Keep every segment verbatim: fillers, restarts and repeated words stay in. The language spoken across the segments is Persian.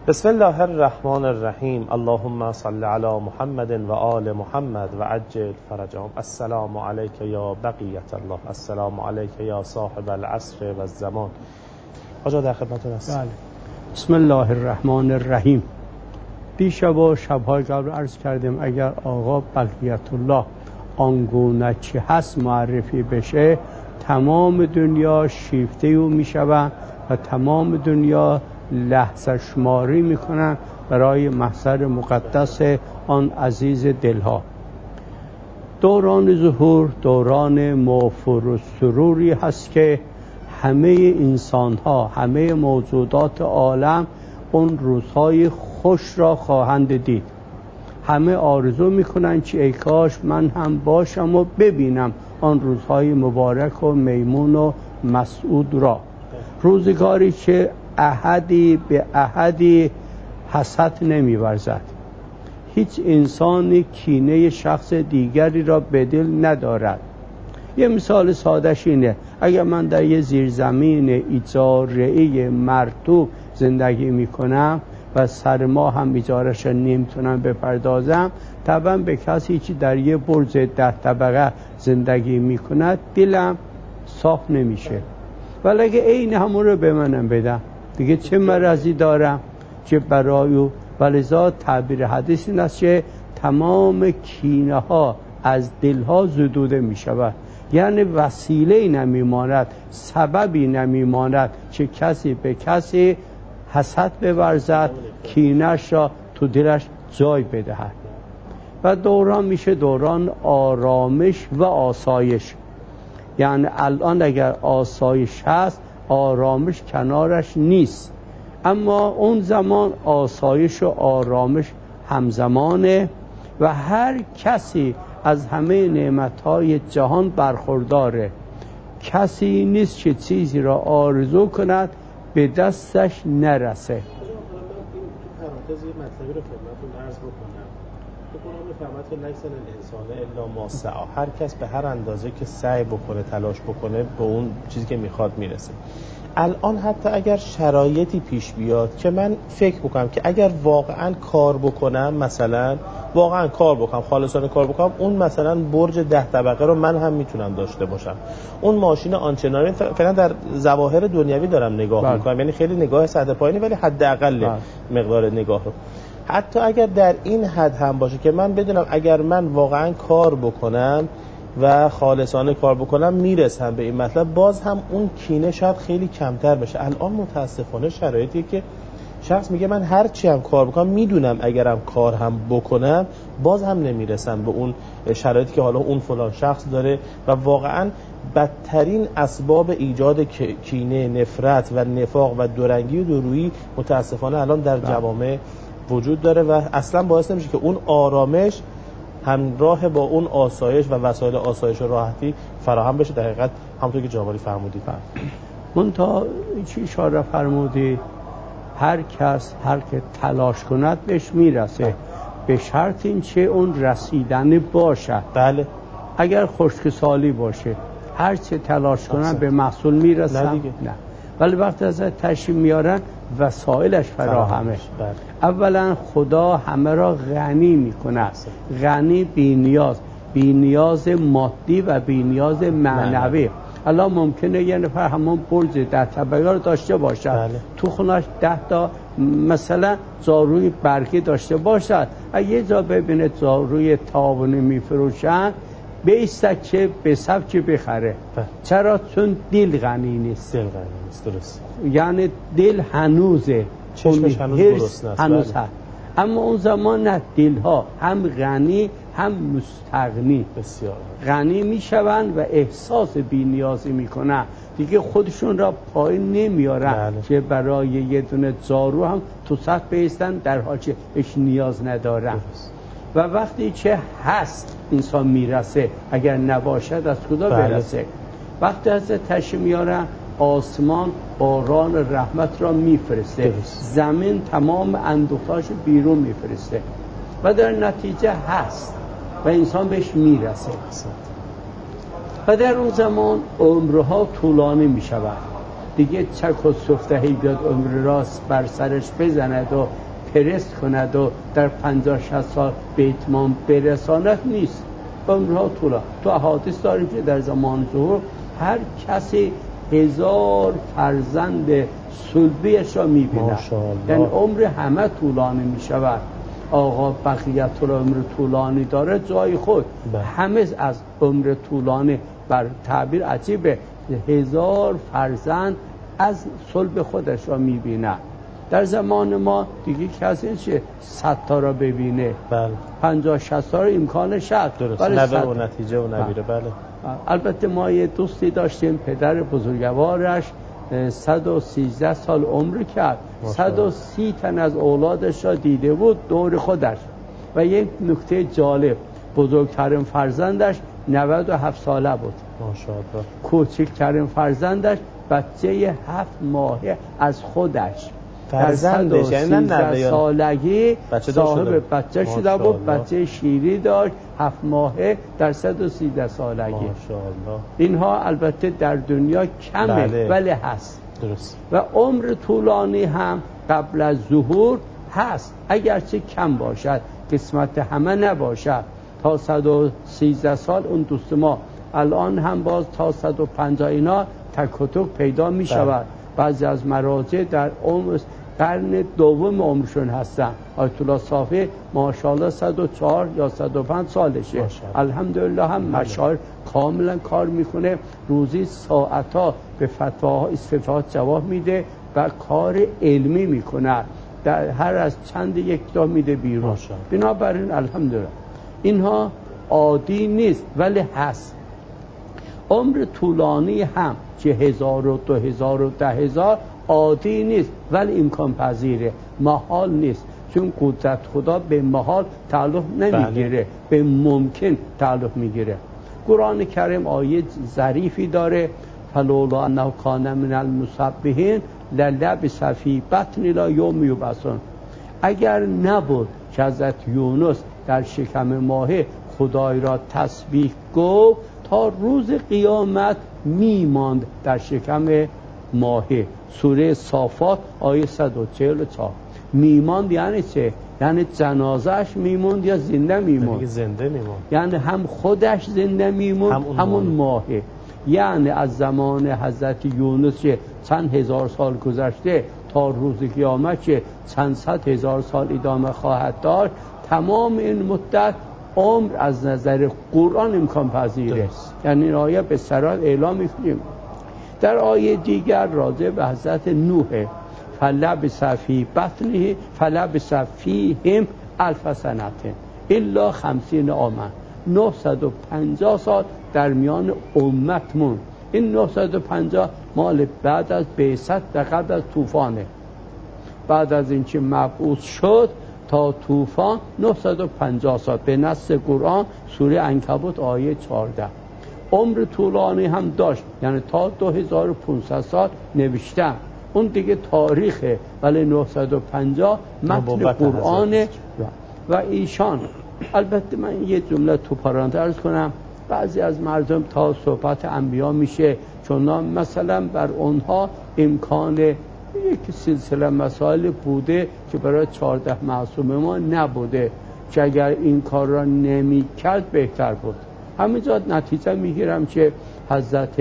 بسم الله الرحمن الرحیم. اللهم صل علی محمد و آل محمد و عجل فرجهم. السلام علیک یا بقیت الله، السلام علیک یا صاحب العصر و الزمان. آجا در خدمتتون هستم. بله. بسم الله الرحمن الرحیم. دیشب شب‌های قبل عرض کردیم اگر آقا بقیت الله آنگونه چی هست معرفی بشه، تمام دنیا شیفته او میشوند و تمام دنیا لحظه شماری میکنن برای محضر مقدس آن عزیز دلها. دوران ظهور دوران موفور و سروری هست که همه انسان ها، همه موجودات عالم اون روزهای خوش را خواهند دید. همه آرزو میکنن که ای کاش من هم باشم و ببینم آن روزهای مبارک و میمون و مسعود را. روزگاری که احدی به احدی حسد نمی‌ورزد، هیچ انسانی کینه شخص دیگری را به دل ندارد. یه مثال سادهش اینه، اگر من در یه زیرزمین اجاره‌ای مرطوب زندگی میکنم و سر ماه هم اجاره‌اش نمیتونم بپردازم، طبعا به کسی که در یه برج ده طبقه زندگی میکند دلم صاف نمیشه. ولی اگه این همون رو به منم بدم دیگه چه مرضی دارم که برای او. ولذا تعبیر حدیث این است که تمام کینه ها از دلها زدوده می شود، یعنی وسیله نمیماند، سببی نمیماند که کسی به کسی حسد بورزد، کینه‌اش را تو دلش جای بدهد. و دوران میشه دوران آرامش و آسایش. یعنی الان اگر آسایش هست آرامش کنارش نیست، اما اون زمان آسایش و آرامش همزمانه و هر کسی از همه نعمتهای جهان برخورداره. کسی نیست که چیزی را آرزو کند به دستش نرسه. من این تو پرانتز یه مطلبی رو خدمتتون عرض بکنم. تو قرآن می‌فرماید که لیس للانسان الا ما سعی. هر کس به هر اندازه که سعی بکنه، تلاش بکنه، به اون چیزی که میخواد میرسه. الان حتی اگر شرایطی پیش بیاد که من فکر بکنم که اگر واقعا کار بکنم، مثلا واقعا کار بکنم، خالصانه کار بکنم، اون مثلا برج ده طبقه رو من هم میتونم داشته باشم، اون ماشین آنچنانی، فعلا در ظواهر دنیوی دارم نگاه بله. میکنم، یعنی خیلی نگاه سطح پایینی ولی حداقل بله. مقدار نگاه رو حتی اگر در این حد هم باشه که من بدونم اگر من واقعا کار بکنم و خالصانه کار بکنم میرسم به این مطلب، باز هم اون کینه شاید خیلی کمتر بشه. الان متاسفانه شرایطی که شخص میگه من هر چی هم کار بکنم میدونم اگرم کار هم بکنم باز هم نمیرسم به اون شرایطی که حالا اون فلان شخص داره و واقعا بدترین اسباب ایجاد کینه، نفرت و نفاق و دورنگی و دورویی متاسفانه الان در جوامع وجود داره و اصلا باعث نمیشه که اون آرامش همراه با اون آسایش و وسایل آسایش و راحتی فراهم بشه. در حقیقت همونطور که جناب عالی فرمودید، منتها چی اشاره فرمودید، هر کس هر که تلاش کند بهش میرسه، به شرط این چه اون رسیدن باشه. بله. اگر خشکسالی باشه هر چه تلاش کنن به محصول میرسن، نه دیگه. نه. ولی وقتی از تشریف میارن وسایلش فراهمه. بله. اولا خدا همه را غنی میکنه، غنی بی نیاز، بی نیاز مادی و بی نیاز معنوی. الان ممکنه یه نفر همون برج ده طبقه رو داشته باشد، بله. تو خونش ده تا مثلا زاروی برگی داشته باشد، اگه یه جا ببینه زاروی تابونی میفروشن بیستک که به سب که بخره. بله. چرا؟ چون دل غنی نیست. دل غنی نیست، درست. یعنی دل هنوزه، چشمش هنوز گرسنه است، هنوز هست. اما اون زمان نه، دلها هم غنی هم مستغنی، بسیار غنی میشوند و احساس بی‌نیازی میکنن، دیگه خودشون را پایین نمیارن. بله. که برای یه دونه زارو هم تو سطح بیستن در حال که اش نیاز ندارن. بس. و وقتی که هست انسان میرسه، اگر نباشد از خدا بله. برسه. وقتی از تشریف میارن آسمان باران رحمت را میفرسته، زمین تمام اندوختاش بیرون میفرسته و در نتیجه هست و انسان بهش میرسه. و در اون زمان عمرها طولانی میشود دیگه چک و سفتهی بیاد عمر راست بر سرش بزند و پرست کند و در پنجاه شصت سال به اتمام برساند نیست. عمرها طولانی. تو احادیث داریم که در زمان ظهور هر کسی هزار فرزند صلبیش را می‌بیند، یعنی عمر همه طولانی می‌شود. آقا بقیت العمر طولانی داره جای خود، همه از عمر طولانی بر تعبیر عجیبه، هزار فرزند از صلب خودش را می‌بیند. در زمان ما دیگه کسی چه صد تا را ببینه، بله پنجاه شصت تا امکانش هست، درست نوه و نتیجه و نبیره. بله البته ما یه دوستی داشتیم پدر بزرگوارش صد و سیزده سال عمر کرد، صد و سی تن از اولادش را دیده بود دور خودش. و یک نکته جالب، بزرگترین فرزندش نود و هفت ساله بود، ماشاءالله. کوچکترین فرزندش بچه هفت ماهه از خودش فرزندش، یعنی سیزده سالگی صاحب بچه شده بود، بچه شیری داشت هفت ماهه در صد و سیزده سالگی. ماشاءالله. اینها البته در دنیا کمه، بله. ولی هست. درست. و عمر طولانی هم قبل از ظهور هست، اگرچه کم باشد، قسمت همه نباشد. تا صد و سیزده سال اون دوست ما الان هم باز تا صد و پنجاه اینا تک و توک پیدا می شود. بعضی از مراجع در عمر قرن دوم عمرشون هستن. آیت الله صافی ماشاءالله صد و چهار یا صد و پنج سالشه، الحمدلله. هم مشاعر کاملا کار میکنه، روزی ساعتا به فتواها استفتاحات جواب میده و کار علمی میکنه، در هر از چند یک تا میده بیرون. بنابراین الحمدلله اینها عادی نیست ولی هست. عمر طولانی هم چه هزار و دو هزار و ده هزار عادی نیست ولی امکان پذیره، محال نیست، چون قدرت خدا به محال تعلق نمیگیره، به ممکن تعلق میگیره. قرآن کریم آیه ظریفی داره، فلولا انه کان من المسبحین للبث فی بطن الی یوم یبعثون. اگر نبود که حضرت یونس در شکم ماهه خدای را تسبیح گفت تا روز قیامت میماند در شکم ماهه. سوره صافات آیه صد و چهل و چهار. میماند یعنی چه؟ یعنی جنازهش میموند یا زنده میموند؟ زنده میموند، یعنی هم خودش زنده میموند هم همون ماهه. یعنی از زمان حضرت یونس که چند هزار سال گذشته تا روز قیامت که چند صد هزار سال ادامه خواهد داشت، تمام این مدت عمر از نظر قرآن امکان پذیره. یعنی این آیه به صراحت اعلام می‌کنیم. در آیه دیگر راجع به حضرت نوح، فلبث فی بطنه فلبث فیهم الف سنه الا خمسین عاما. نهصد و پنجاه سال در میان امت موند. این نهصد و پنجاه مال بعد از بعثت و قبل از طوفانه. بعد از اینکه مبعوث شد تا طوفان نهصد و پنجاه سال به نص قرآن سوره عنکبوت آیه چهارده. عمر طولانی هم داشت، یعنی تا دو هزار و پانصد سال نوشتن، اون دیگه تاریخه، ولی نهصد و پنجاه متن قرآنه. و ایشان البته من یه جمله تو پرانتز عرض کنم، بعضی از مردم تا صحبت انبیا میشه چون مثلا بر اونها امکان یک سلسله مسائل بوده که برای چهارده معصوم ما نبوده که اگر این کار را نمی کرد بهتر بود. همینجا نتیجه میگیرم که حضرت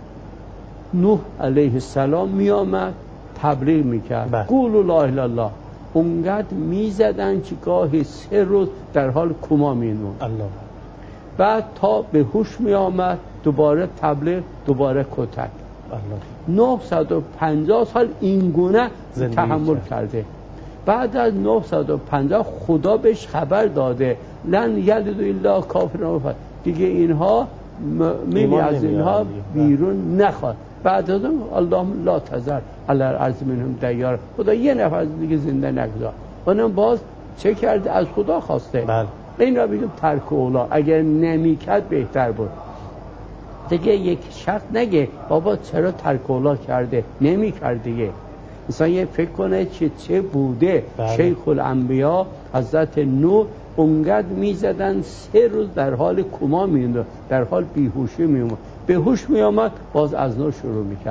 نوح علیه السلام می آمد تبلیغ میکرد، قولوا لا اله الا الله، اونقدر میزدن که گاهی سه روز در حال کما مینون. بعد تا به هوش می آمد دوباره تبلیغ، دوباره کتک. نهصد و پنجاه سال این گونه تحمل کرده. بعد از نهصد و پنجاه خدا بهش خبر داده لن یلد الا کافرون، دیگه اینها مؤمنی از اینها بیرون نخواد. بعد از اون اللهم لا تذر علی الارض منهم دیار، خدا یه نفر دیگه زنده نگذار. اونم باز چه کرده؟ از خدا خواسته. بله. این را بگیم ترک اولا، اگر نمیکرد بهتر بود. دیگه یک شخص نگه بابا چرا ترک اولا کرده، نمیکرد دیگه. مثلا یه فکر کنه چه چه بوده. بله. شیخ الانبیا حضرت نوح اونقدر میزدن سه روز در حال کما میموند، در حال بیهوشی میموند. به هوش میامد باز از نو شروع میکرد.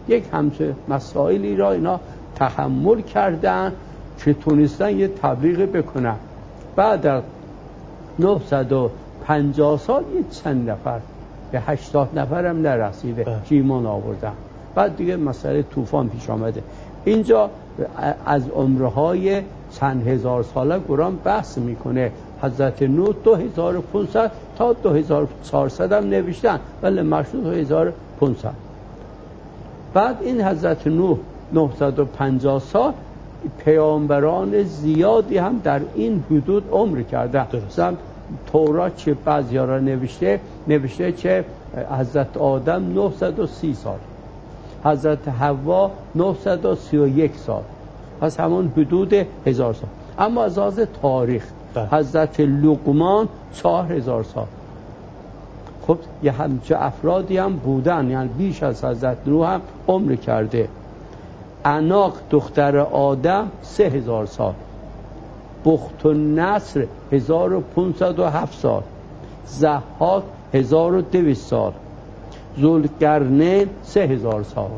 یک همچه مسائلی را اینا تحمل کردن که تونستن یه تبلیغ بکنن. بعد از نهصد و پنجاه سال یه چند نفر به هشتاد نفر هم نرسیده ایمان آوردن. بعد دیگه مسئله طوفان پیش آمده. اینجا از عمرهای چند هزار ساله قرآن بحث میکنه. حضرت نوح دو هزار و پانصد تا دو هزار و چهارصد هم نوشتن، ولی مشهور دو هزار و پانصد. بعد این حضرت نوح نهصد و پنجاه سال، پیامبران زیادی هم در این حدود عمر کردن. مثلا تورات چه بعضیا را نوشته نوشته که حضرت آدم نهصد و سی سال، حضرت حوا نهصد و سی و یک سال، پس همون حدود هزار سال. اما از لحاظ تاریخ حضرت لقمان چهار هزار سال. خب یه همچه افرادی هم بودن، یعنی بیش از حضرت نوح هم عمر کرده. عناق دختر آدم سه هزار سال، بخت و نصر هزار و پونصد و هفت سال، ضحاک هزار و دویست سال، ذوالقرنین سه هزار سال.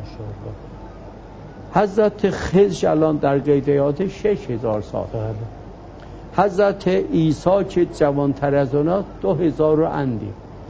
حضرت خضر الان در قیدیات شش هزار سال. حضرت عیسی که جوانتر از اونا دو هزار و اندی.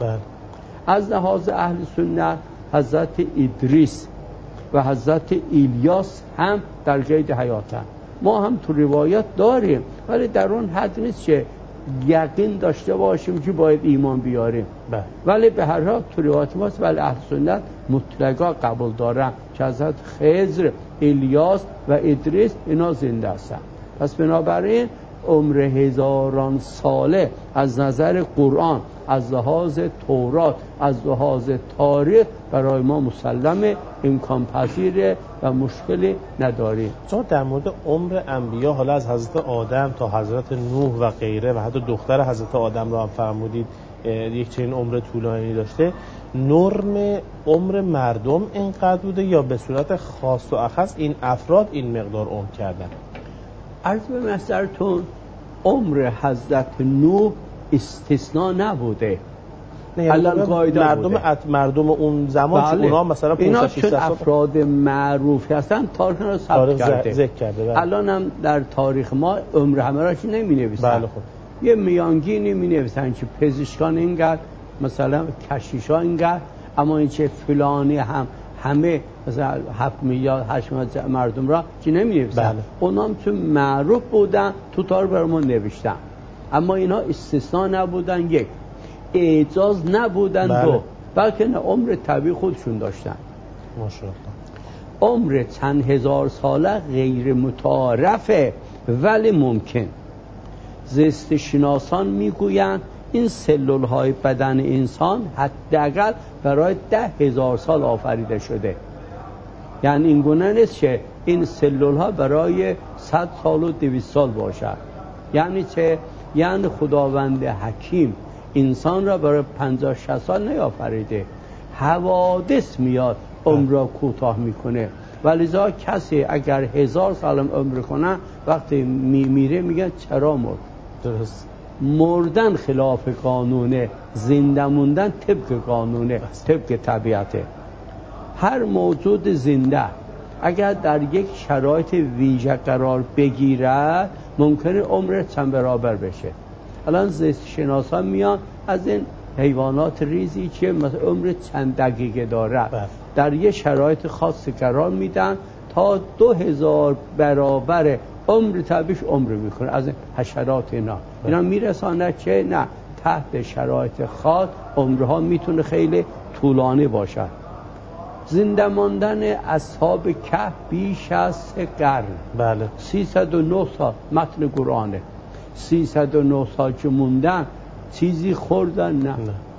از لحاظ اهل سنت حضرت ادریس و حضرت ایلیاس هم در قید حیاتن. ما هم تو روایت داریم، ولی در اون حد نیست که یقین داشته باشیم که باید ایمان بیاریم. بله. ولی به هر حال تو روایت ماست، ولی اهل سنت مطلقا قبول دارن که حضرت خضر، الیاس و ادریس اینا زنده هستن. پس بنابراین عمر هزاران ساله از نظر قرآن، از لحاظ تورات، از لحاظ تاریخ برای ما مسلمه، امکان پذیره و مشکلی نداریم. شما در مورد عمر انبیا، حالا از حضرت آدم تا حضرت نوح و غیره و حتی دختر حضرت آدم را هم فرمودید یک چنین عمر طولانی داشته، نرم عمر مردم اینقدر بوده یا به صورت خاص و اخص این افراد این مقدار عمر کردن؟ عرض به نظرتون عمر حضرت نوح استثناء نبوده. مردم ات مردم اون زمان بله. چون اونا مثلا اینا چون افراد معروفی هستن تاریخ رو ثبت کرده. ذکر کرده. بله. الان هم در تاریخ ما عمر همه را چی نمی نویسن. بله خب. یه میانگینی می نویسن که پزشکان اینقدر، مثلا کشیشا اینقدر، اما این چه فلانی هم همه مثلا هفت میلیارد هشت میلیارد مردم را چی نمی نویسن. بله. اونا هم چون معروف بودن تو تاریخ برامون نوشتن، اما اینا استثناء نبودن، یک اعجاز نبودن. بله. دو بلکه نه عمر طبیعی خودشون داشتن. ماشاءالله. عمر چند هزار ساله غیر متعارفه ولی ممکن. زیست شناسان میگویند این سلول های بدن انسان حداقل برای ده هزار سال آفریده شده. یعنی این گونه نیست که این سلول ها برای صد سال و دویست سال باشد. یعنی چه؟ یعنی خداوند حکیم انسان را برای پنجاه شصت سال نیافریده، حوادث میاد عمر را کوتاه میکنه. ولذا کسی اگر هزار سال عمر کنه وقتی میمیره میگن چرا مرد؟ درست. مردن خلاف قانونه، زنده موندن طبق قانونه، طبق طبیعته. هر موجود زنده اگر در یک شرایط ویژه قرار بگیرد ممکنه عمر چند برابر بشه. الان زیست شناسان میان از این حیوانات ریزی که مثلا عمر چند دقیقه داره در یه شرایط خاص قرار میدن تا دو هزار برابر عمر طبیعیش عمر میکنه از این حشرات. اینا اینا میرسانه که نه، تحت شرایط خاص عمرها میتونه خیلی طولانی باشد. زنده ماندن اصحاب کهف بیش از سه قرن. بله. سیصد و نه سال متن قرآنه. سیصد و نه سال که موندن چیزی خوردن نه. نه.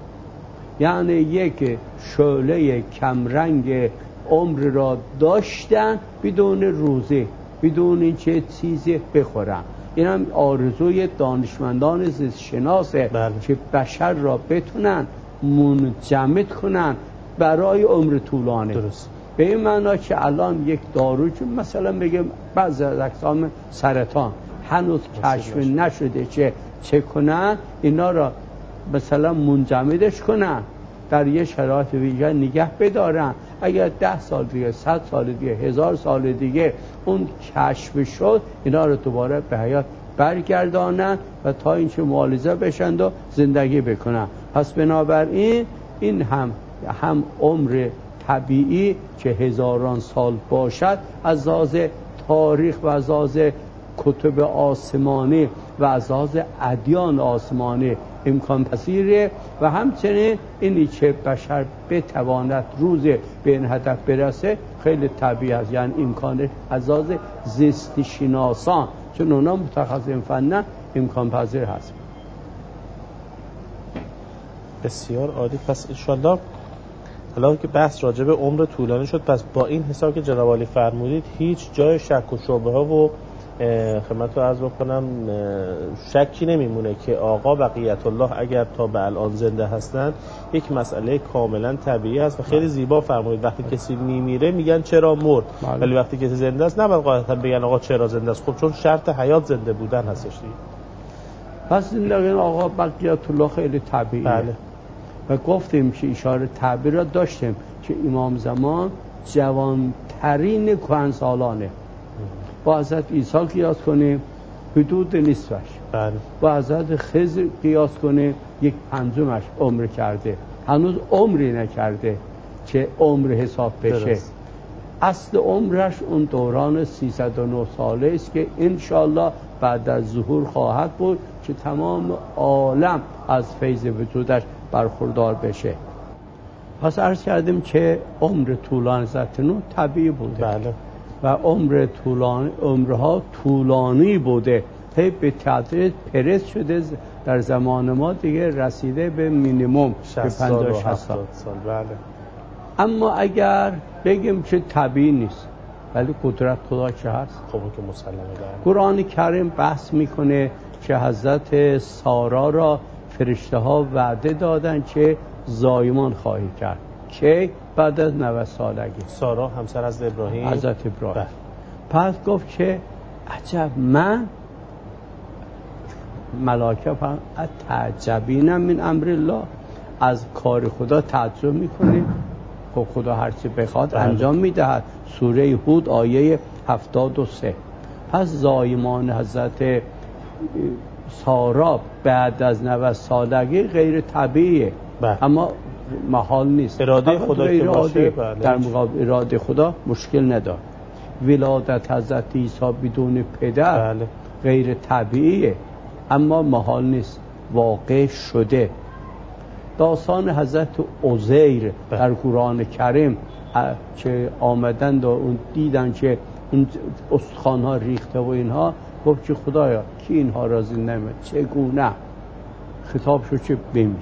یعنی یک شعله کمرنگ عمر را داشتن بدون روزه، بدون این چه چیزی بخورن. این هم آرزوی دانشمندان زیست شناسه. بله. که بشر را بتونن منجمد کنن برای عمر طولانی. درست. به این معنا که الان یک دارو که مثلا بگم بعضی از اقسام سرطان هنوز کشف نشده که چه کنن، اینا را مثلا منجمدش کنن در یه شرایط ویژه نگه بدارن. اگر ده سال دیگه، صد سال دیگه، هزار سال دیگه اون کشف شد، اینا رو دوباره به حیات برگردانن و تا اینکه معالجه بشن و زندگی بکنن. پس بنابراین این هم هم عمر طبیعی که هزاران سال باشد، از لحاظ تاریخ و از لحاظ کتب آسمانی و از لحاظ ادیان آسمانی امکان پذیره و همچنین اینی که بشر بتواند روز به این هدف برسه خیلی طبیعی است. یعنی امکان از لحاظ زیست شناسان، چون اونا متخصص فنن، امکان پذیر هست. بسیار عالی. پس انشالله حالا که بحث راجع به عمر طولانی شد، پس با این حساب که جناب عالی فرمودید هیچ جای شک و شبهه و خدمت رو عرض بکنم شکی نمیمونه که آقا بقیت الله اگر تا به الان زنده هستن یک مسئله کاملا طبیعی است و خیلی زیبا فرمودید. وقتی کسی میمیره میگن چرا مرد، ولی وقتی کسی زنده است نباید قاعدتا بگن آقا چرا زنده است. خب چون شرط حیات زنده بودن هستش دیگه. پس زندگی آقا بقیت الله خیلی طبیعیه. بله. و گفتیم که اشاره تعبیر را داشتیم که امام زمان جوانترین کهنسالانه. با حضرت عیسی قیاس کنیم حدود نصفش. بله. با حضرت خضر قیاس کنیم یک پنجمش عمر کرده، هنوز عمری نکرده که عمر حساب بشه. درست. اصل عمرش اون دوران سیصد و نه ساله است که انشالله بعد از ظهور خواهد بود که تمام عالم از فیض وجودش برخوردار بشه. پس عرض کردیم که عمر طولانی حضرت نوح طبیعی بوده. بله. و عمر طولانی، عمرها طولانی بوده، هی به تدریج پرس شده در زمان ما دیگه رسیده به مینیمم به پنجاه و شصت سال. بله. اما اگر بگیم که طبیعی نیست، ولی قدرت خدا چه هست؟ خب که مسلمه. قرآن کریم بحث میکنه که حضرت سارا را فرشته ها وعده دادن که زایمان خواهی کرد که بعد از نود سالگی. سارا همسر از ابراهیم، حضرت ابراهیم. پس گفت که عجب، من ملائکه فرمود تعجبین من امر الله، از کار خدا تعجب میکنید؟ خب خدا هر چی بخواد بله. انجام میدهد. سوره هود آیه هفتاد و سه. پس زایمان حضرت سارا بعد از نود سالگی غیر طبیعیه. بله. اما محال نیست. اراده خدا که باشه بله. در مقابل اراده خدا مشکل نداره. ولادت حضرت عیسی بدون پدر بله. غیر طبیعیه، اما محال نیست، واقع شده. داستان حضرت عزیر بله. در قرآن کریم که آمدند و اون دیدن که اون استخوان‌ها ریخته و اینها، گفت که خدایا کی اینها را زنده می‌کنه؟ چگونه؟ خطاب شد که بمیر.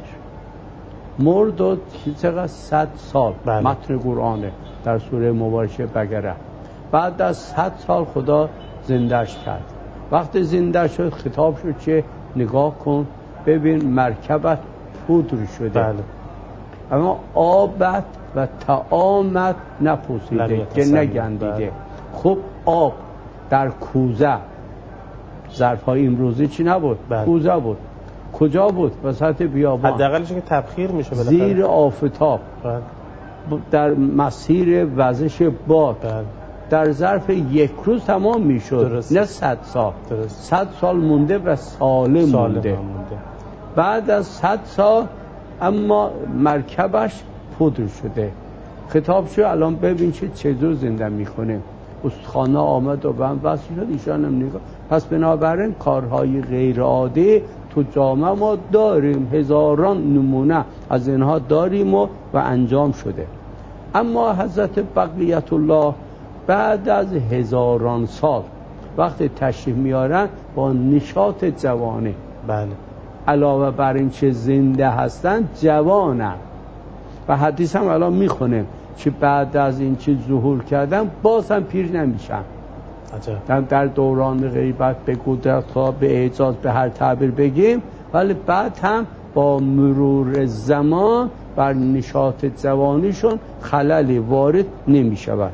مرد و چقدر صد سال بله. متن قرآنه در سوره مبارکه بقره. بعد از صد سال خدا زندهش کرد. وقتی زنده شد خطاب شد که نگاه کن ببین مرکبت پودر شده بله. اما آبت و طعامت نپوسیده که نگندیده بله. خب آب در کوزه، ظرف‌های امروزی چی نبود بله. کوزه بود. کجا بود؟ وسط بیابان، حداقلش که تبخیر میشه بالاخره، زیر آفتاب بله. در مسیر وزش باد بله. در ظرف یک روز تمام میشد، نه صد سال. درست. صد سال مونده و سالم, سالم مونده. مونده بعد از صد سال اما مرکبش پودر شده. خطاب شد الان ببین چه چطور زنده میکنه. استخوان‌ها آمد و به هم وصل شد، ایشان هم نگاه. پس بنابراین کارهای غیر عادی تو جامعه ما داریم، هزاران نمونه از اینها داریم و, و انجام شده. اما حضرت بقیت الله بعد از هزاران سال وقتی تشریف میارن با نشاط جوانه بله. علاوه بر این که زنده هستن جوانن و حدیث هم الان میخونیم که بعد از این که ظهور کردن باز هم پیر نمیشن. عجب. در دوران غیبت به قدرت ها به اعجاز به هر تعبیر بگیم، ولی بعد هم با مرور زمان بر نشاط جوانیشون خللی وارد نمی شود.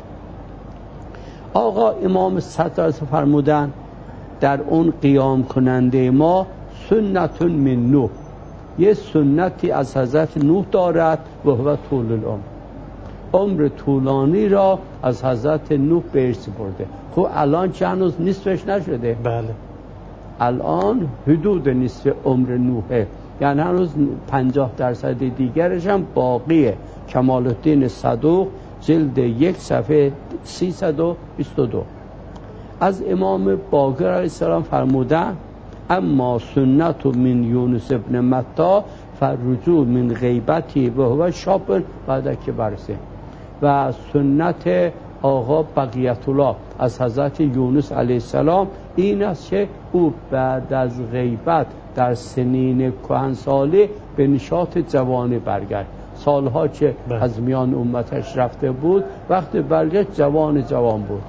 آقا امام صدر فرمودن در اون قیام کننده ما سنتون من نوح، یه سنتی از حضرت نوح دارد و هو طول العمر، عمر طولانی را از حضرت نوح به ارث برده. خب الان چه هنوز نصفش نشده؟ بله. الان حدود نصف عمر نوحه، یعنی هنوز پنجاه درصد دیگرش هم باقیه. کمال الدین صدوق جلد یک صفحه سیصد و بیست و دو. از امام باقر علیه السلام فرمودن اما سنت من یونس ابن متی فرجوع من غیبتی و هو شاب بعد که برسه. و سنت آقا بقیت الله از حضرت یونس علیه السلام این است که او بعد از غیبت در سنین کهنسالی به نشاط جوانی برگشت. سالها که بله. از میان امتش رفته بود، وقتی برگشت جوان جوان بود.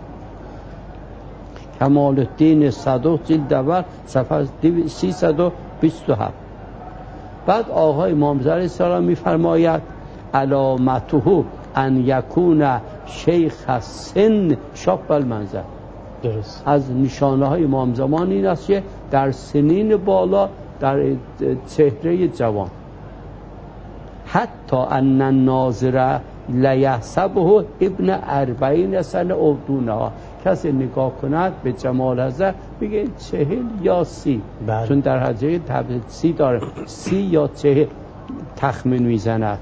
کمال الدین صدوق جلد اول صفحه سیصد و بیست و هفت. بعد آقا امام رضا علیه السلام می‌فرماید علامته ان یکون شیخ السن شاب المنظر. درست. از نشانه های امام زمان این است که در سنین بالا در چهره جوان، حتی ان الناظر لیحسبه ابن اربعین سنه او دونها. کسی نگاه کند به جمال حضرت بگه چهل یا سی، بله. چون در حجه تبدیل سی داره، سی یا چهل تخمین میزند.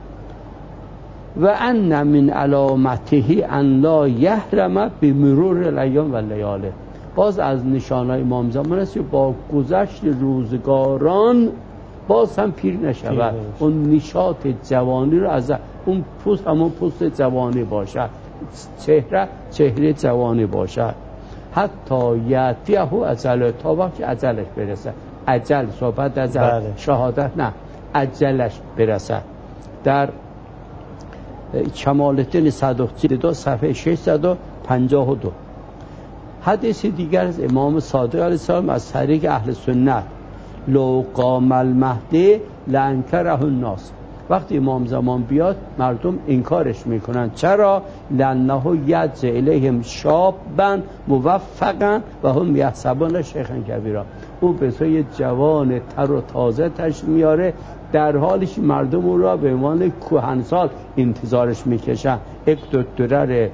و ان من علامته ان لا یحرم بمرور الایام و لیاله. باز از نشانهای امام زمان است که با گذشت روزگاران باز هم پیر نشود، اون نشاط جوانی رو از اون پوست همون پوست جوانی باشد، چهره چهره جوانی باشد. حتی یعطیه اجل، تا وقتی اجلش برسد. اجل صحبت از بله. شهادت نه، اجلش برسد. در کمال الدین صدوق جلد دو صفحه ششصد و پنجاه و دو. حدیث دیگر از امام صادق علیه السلام از طریق اهل سنت لو قام المهدی لانکره الناس. وقتی امام زمان بیاد مردم انکارش میکنن. چرا؟ لانه یجع الیهم شابا موفقا و هم یحسبون شیخا کبیرا. او به سوی جوان تر و تازه تش میاره، در حالیش مردم او را به عنوان کهنسال انتظارش میکشن. یک دکتر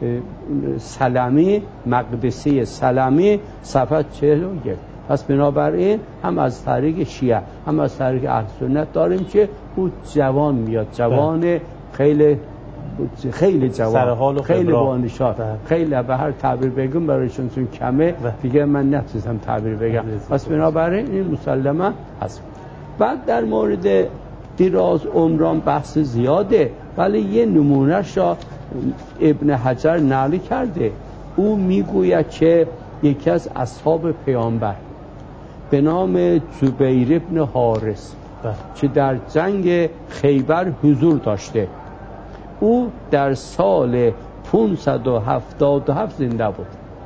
سلمی مقدسی سلمی صفحه چهل و یک. پس بنابراین هم از طریق شیعه هم از طریق اهل سنت داریم که او جوان میاد، جوان خیلی خیلی جوان، خیلی بانشاد، خیلی به هر تعبیر بگم برایشون چون کمه دیگه من نتونستم تعبیر بگم. پس بنابراین این مسلمه هست. بعد در مورد دراز عمران بحث زیاده، ولی یه نمونهش را ابن حجر نقل کرده. او میگوید که یکی از اصحاب پیامبر به نام جبیر ابن حارث که در جنگ خیبر حضور داشته، او در سال پانصد و هفتاد و هفت زنده بود،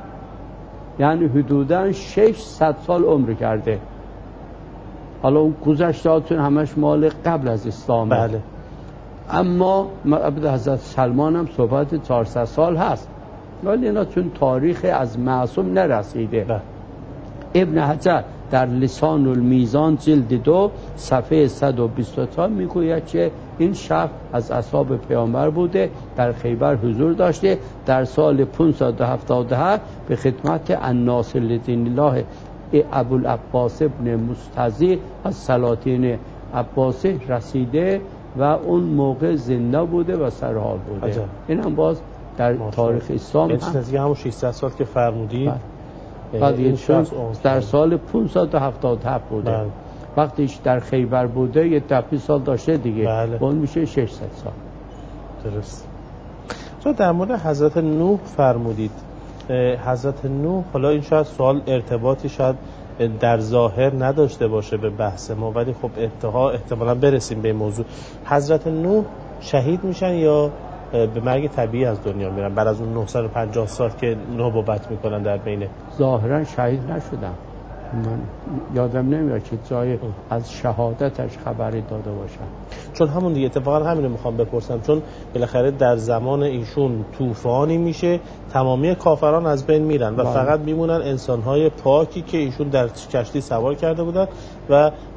یعنی حدوداً ششصد سال عمر کرده. حالا اون گذشته‌هاتون همش مال قبل از اسلام. بله. اما عبد حضرت سلمان هم صحبت چهارصد سال هست، ولی اینا چون تاریخ از معصوم نرسیده. بله. ابن حجر در لسان المیزان جلد دو صفحه صد و بیست و چهار میگوید که این شخص از اصحاب پیامبر بوده، در خیبر حضور داشته، در سال پانصد و هفتاد و هفت به خدمت الناصر لدین الله ابوالعباس ابن مستضی از سلاطین عباسی رسیده و اون موقع زنده بوده و سرحال بوده. عجب. این هم باز در تاریخ اسلام هم چیزی همون ششصد سال که فرمودید بعد این در سال پانصد و هفتاد و هفت بوده. بله. وقتیش در خیبر بوده یه ده سال داشته دیگه. بله. اون میشه ششصد سال. درست. تو در مورد حضرت نوح فرمودید. حضرت نوح، حالا این شاید سوال ارتباطی شاید در ظاهر نداشته باشه به بحث ما، ولی خب انتها احتمالاً برسیم به این موضوع. حضرت نوح شهید میشن یا به مرگ طبیعی از دنیا میرن بعد از اون نهصد و پنجاه سال که نبوت میکنن در بین؟ ظاهرا شهید نشدن. من یادم نمیاد که جای از شهادتش خبری داده باشن. چون همون دیگه اتفاقا همین رو میخوام بپرسم، چون بالاخره در زمان ایشون طوفانی میشه، تمامی کافران از بین میرن و بله. فقط میمونن انسانهای پاکی که ایشون در کشتی سوار کرده بودن و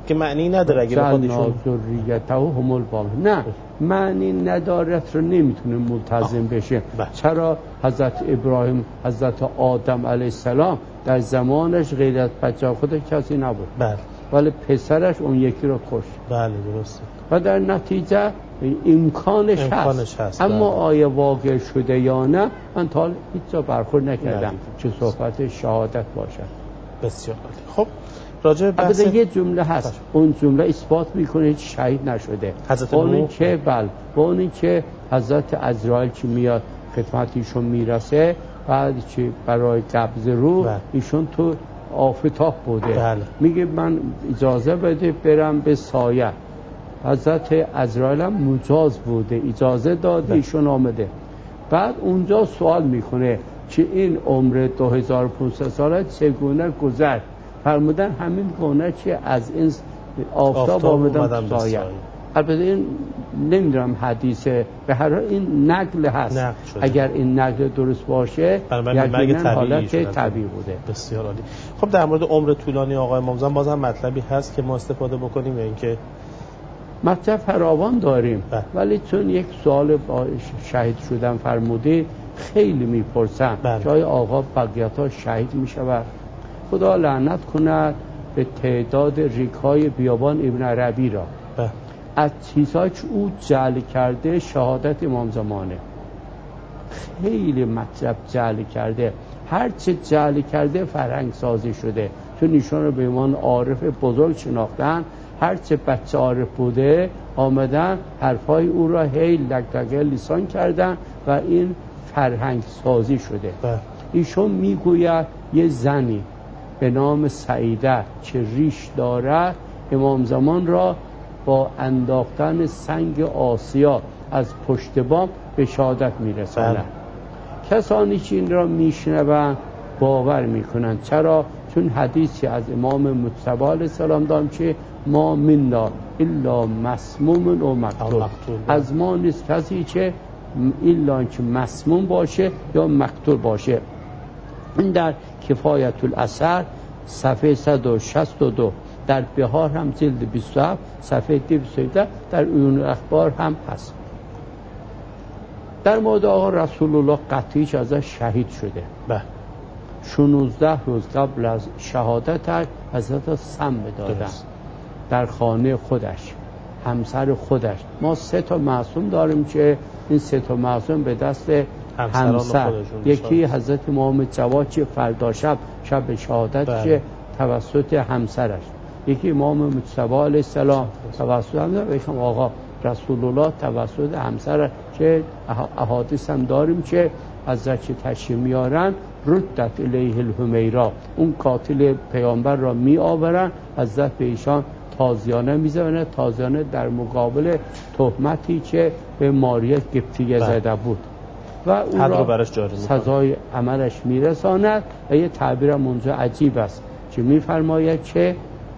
که معنی نداره اگه بخواد ایشون ذریته هم الباقون، نه معنی ندارت رو نمیتونه ملتزم بشه. بله. چرا؟ حضرت ابراهیم، حضرت آدم علیه السلام در زمانش غیر از بچه خود کسی نبود. بله. ولی پسرش اون یکی رو کشت. بله درسته. و در نتیجه امکانش, امکانش هست, هست. اما بله. آیا واقع شده یا نه من تا حال هیچ جا برخورد نکردم چه صحبت شهادت باشد. بسیار عالی. خب راجع به بحث یه جمله هست باشه. اون جمله اثبات میکنه شهید نشده. حضرت با اون نوح که بله با اون که حضرت عزرائیل که میاد خدمت ایشون میرسه بعد چی برای قبض روح بله. ایشون تو آفتاب بوده. بله. میگه من اجازه بده برم به سایه. حضرت عزرائیل هم مجاز بوده، اجازه داده، ایشون آمده. بعد اونجا سوال میکنه که این عمر دو هزار و پانصد ساله چگونه گذشت؟ فرمودن همین گونه که از این آفتاب آمدم تو سایه. البته این نمیدونم حدیثه، به هر حال این نقل هست. نقل اگر این نقل درست باشه یقینا حالت طبیعی بوده. بسیار عالی. خب در مورد عمر طولانی آقای امام زمان باز هم مطلبی هست که ما استفاده بکنیم یا اینکه مطلب فراوان داریم بله. ولی چون یک سوال با شهید شدن فرموده خیلی میپرسن بله. جای آقا بقیتا شهید میشود. خدا لعنت کند به تعداد ریکای بیابان ابن عربی را بله. از چیزهایی که او جعل کرده شهادت امام زمانه. خیلی مطلب جعل کرده، هر چه جعل کرده فرهنگ سازی شده. چون ایشون رو به عنوان عارف بزرگ شناختن، هر چه بچه عارف بوده آمدن حرفای او را هی لگلگه لیسان کردن و این فرهنگ سازی شده بله. ایشون میگوید یه زنی به نام سعیده که ریش داره امام زمان را با انداختن سنگ آسیا از پشت بام به شهادت میرساند بله. کسانی که این را میشنوند باور میکنند. چرا؟ چون حدیثی از امام مجتبی علیه السلام دارم که ما منا الا مسموم و مقتول، از ما نیست کسی که الا که مسموم باشه یا مقتول باشه. این در کفایت الاثر صفحه صد و شصت و دو، در بهار هم جلد بیست و هفت صفحه دویست و هفده، در عیون اخبار هم هست. در مورد آقا رسول الله قطعیش ازش شهید شده بله. شانزده روز قبل از شهادتش حضرت سم دادن در خانه خودش، همسر خودش. ما سه تا معصوم داریم که این سه تا معصوم به دست همسر، یکی حضرت امام جواد که فردا شب شب شهادت که توسط همسرش، یکی امام مجتبی علیه السلام توسط همسر، یکی آقا رسول الله توسط همسر که احادیث هم داریم که حضرت چه تشریف میارن ردت الیه الحمیرا، اون قاتل پیامبر را می آورن، حضرت به ایشان تازیانه میزنه، تازیانه در مقابل تهمتی که به ماریا قبطیه زده بود و او را سزای عملش میرساند. و یه تعبیرم اونجا عجیب است که میفرماید که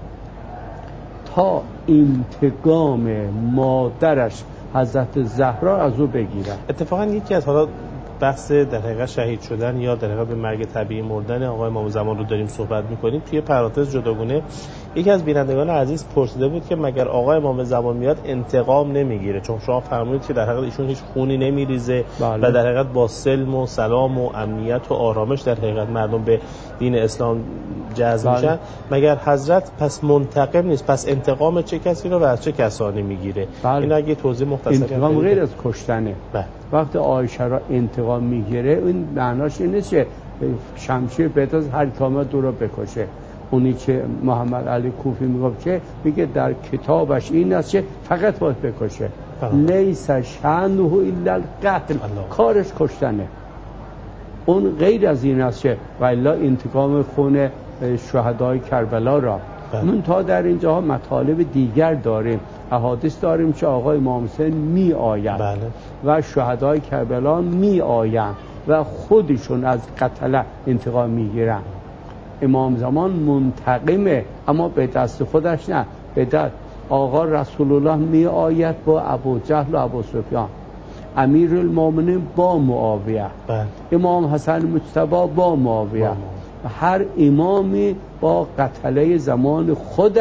تا انتقام مادرش حضرت زهرا از او بگیرن. اتفاقا یکی از حالا بحث در حقیقت شهید شدن یا در حقیقت به مرگ طبیعی مردن آقای امام زمان رو داریم صحبت می‌کنیم. توی پرانتز جداگونه یکی از بینندگان عزیز پرسیده بود که مگر آقای امام زمان میاد انتقام نمیگیره؟ چون شما فرمودید که در حقیقت ایشون هیچ خونی نمیریزه بله. و در حقیقت با سلم و سلام و امنیت و آرامش در حقیقت مردم به دین اسلام جذب بله. میشن. مگر حضرت پس منتقم نیست؟ پس انتقام چه کسی رو و از چه کسانی میگیره؟ بله. این اگه توضیح مختصری انتقام غیر از کشتنه بله. وقتی عایشه را انتقام میگیره این معناش این نیست که شمشیر بتاز هر کامه دو رو بکشه. اونی که محمد علی کوفی میگفت که میگه در کتابش این است که فقط باید بکشه لیس شأنه الا القتل، کارش کشتنه. اون غیر از این است که والا انتقام خون شهدای کربلا را من تا در اینجا مطالب دیگر داریم، احادیث داریم که آقای امام حسین می آید بله. و شهدای کربلا می آیند و خودشون از قتله انتقام می گیرن. امام زمان منتقمه اما به دست خودش نه، به دست آقا رسول الله می آید با ابو جهل و ابو سفیان، امیر المومنین با معاویه بله. امام حسن مجتبی با معاویه، هر امامی با قتله زمان خودش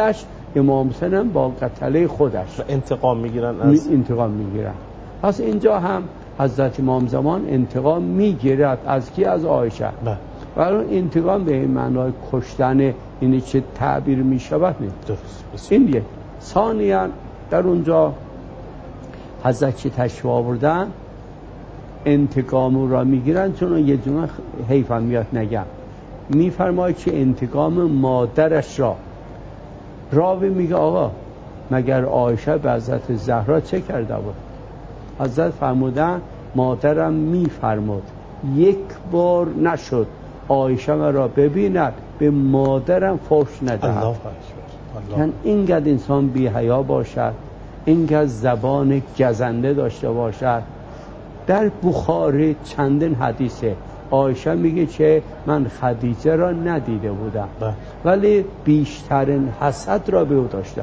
امام حسین هم با قتله خودش و انتقام میگیرن از انتقام میگیرن. پس اینجا هم حضرت امام زمان انتقام میگیرد از کی؟ از عایشه. بله. ولی انتقام به این معنای کشتن اینی چه تعبیر میشود نیست. درست. این یک. ثانیاً در اونجا حضرت چی تشریف آوردن انتقام را میگیرن، چون یه جمعه حیفم میاد نگم، میفرماید که انتقام مادرش را. راوی میگه آقا مگر عایشه به حضرت زهرا چه کرده بود؟ حضرت فرمودن مادرم میفرمود یک بار نشد عایشه مرا ببیند به مادرم فحش ندهد. الله اکبر. یعنی اینقدر انسان بی حیا باشد، اینقدر زبان گزنده داشته باشد. در بخاری چندین حدیثه عایشه میگه که من خدیجه را ندیده بودم بله. ولی بیشترین حسد را به او داشتم.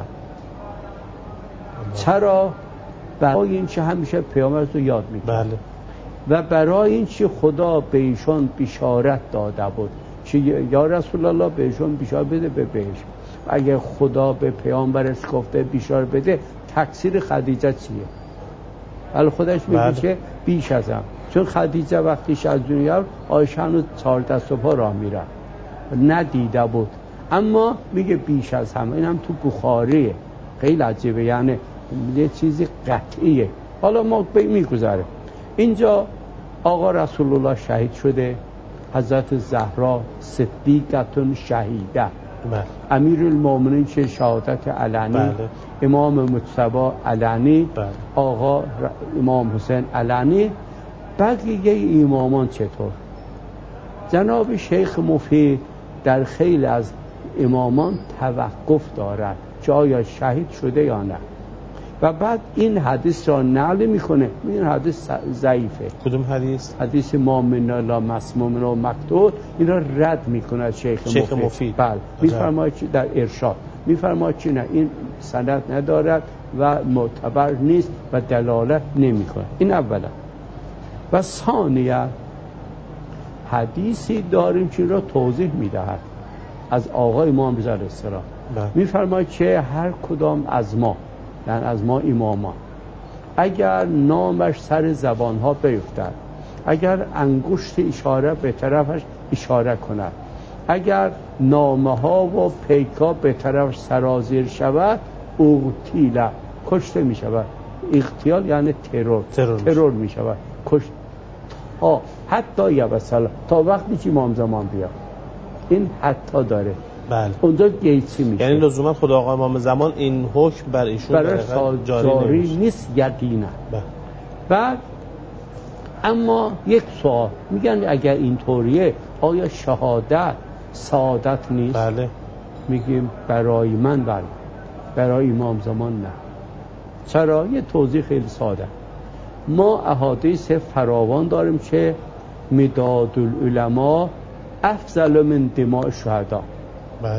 چرا؟ برای این چه همیشه پیامبر رو یاد میکنه. بله. و برای این چه خدا به ایشان بشارت داده بود که یا رسول الله به ایشان بشارت بده به بهشت. اگه خدا به پیامبرش گفته بشارت بده تقصیر خدیجه چیه؟ ولی خودش میگه بله. که بیش ازم، چون خدیجه وقتیش از دنیا عایشه هنوز چهارده صبح راه میره ندیده بود، اما میگه بیش از هم. اینم تو بخاریه. خیلی عجیبه، یعنی یه چیزی قطعیه. حالا ما میگذاره اینجا آقا رسول الله شهید شده، حضرت زهرا صدیقتون شهیده، بله. امیر المومنین چه شهادت علنی، بله. امام مجتبی علنی، بله. آقا امام حسین علنی. بقیه امامان چطور؟ جناب شیخ مفید در خیلی از امامان توقف دارد که آیا شهید شده یا نه، و بعد این حدیث را نقل میکنه. این حدیث ضعیفه. کدوم حدیث؟ حدیث ما من لا مسموم و مقتول. این را رد میکنه شیخ, شیخ مفید, مفید. بله. میفرماید که در ارشاد میفرماید که نه این سند ندارد و معتبر نیست و دلالت نمیکنه. این اولا. و ثانیا حدیثی داریم که را توضیح میدهد از آقا امام رضا علیه السلام. میفرماید که هر کدام از ما، یعنی از ما امامان، اگر نامش سر زبانها بیفتد، اگر انگشت اشاره به طرفش اشاره کند، اگر نامه ها و پیکا به طرف سرازیر شود، اغتیله کشته می شود. اغتیال یعنی ترور ترور, ترور می شود، کشت ها. حتی یا بسلا تا وقتی که امام زمان بیاد. این حتی داره. بله. اونجا گیچی میشه. یعنی لزوما خدا آقا امام زمان این حکم بر ایشون برای جاری, جاری نیست یقینا. بله. بعد اما یک سوال میگن اگر اینطوریه آیا شهادت سعادت نیست؟ بله. میگیم برای من بله، برای امام زمان نه. چرا؟ یه توضیح خیلی ساده. ما احادیث فراوان داریم که مداد العلماء افضل من دماء الشهداء. بله.